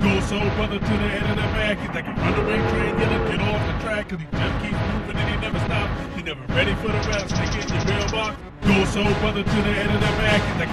Go soul brother to the head of the back. He's like a runaway train, yelling, get off the track. Cause he just keeps moving and he never stops. He never ready for the rest, nigga in your mailbox. Go soul brother to the head of the back. He's like